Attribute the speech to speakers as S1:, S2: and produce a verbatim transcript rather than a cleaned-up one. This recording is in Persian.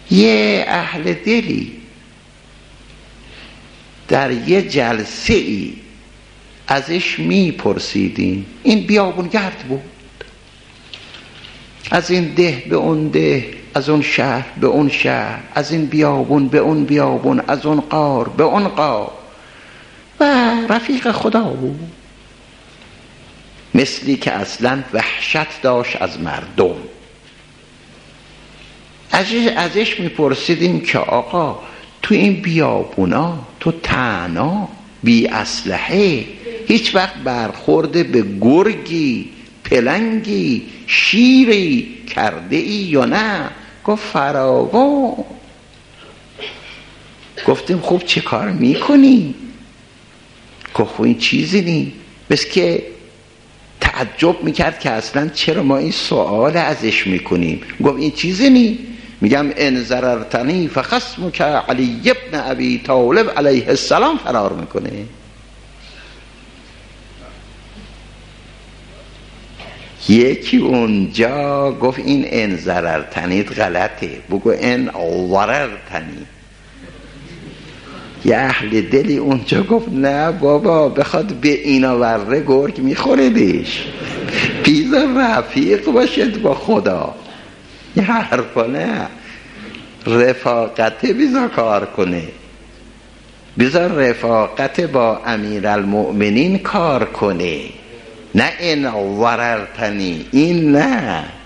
S1: یه اهل دلی در یه جلسه ای ازش میپرسیدیم، این بیابون گرد بود، از این ده به اون ده، از اون شهر به اون شهر، از این بیابون به اون بیابون، از اون غار به اون غار، و رفیق خدا بود، مثلی که اصلا وحشت داشت از مردم. ازش, ازش میپرسیدیم که آقا تو این بیابونا تو تنها بی اسلحه هیچ وقت برخورده به گرگی، پلنگی، شیری کرده ای یا نه؟ گفت فراوان. گفتیم خوب چه کار میکنی؟ گفت خب این چیزی نی. بس که تعجب میکرد که اصلا چرا ما این سوال ازش میکنیم. گفت این چیزی نی. میگم ان ضررتنی فخصمک علی ابن ابی طالب علیه السلام فرار میکنه. یکی اونجا گفت این ان ضررتنیت غلطه، بگو ان ضررتنی. یه اهل دلی اونجا گفت نه بابا بخواد به اینا وره گرگ میخوردش، بیزا رفیق باشد با خدا. یه حرفا نه، رفاقت بیزا کار کنه، بیزا رفاقت با امیرالمؤمنین کار کنه، نه این ضررتنی، این نه.